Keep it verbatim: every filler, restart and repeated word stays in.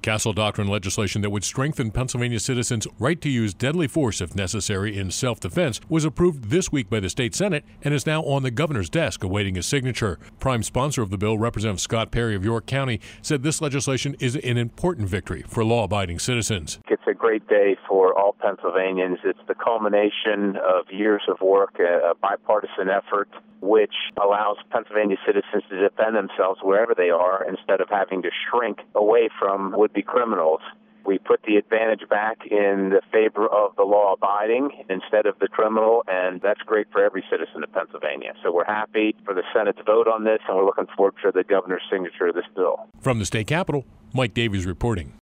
Castle Doctrine legislation that would strengthen Pennsylvania citizens' right to use deadly force if necessary in self-defense was approved this week by the state Senate and is now on the governor's desk awaiting his signature. Prime sponsor of the bill, Representative Scott Perry of York County, said this legislation is an important victory for law-abiding citizens. It's a great day for all Pennsylvanians. It's the culmination of years of work, a bipartisan effort, which allows Pennsylvania citizens to defend themselves wherever they are instead of having to shrink away from would-be criminals. We put the advantage back in the favor of the law-abiding instead of the criminal, and that's great for every citizen of Pennsylvania. So we're happy for the Senate to vote on this, and we're looking forward to the governor's signature of this bill. From the state capitol, Mike Davies reporting.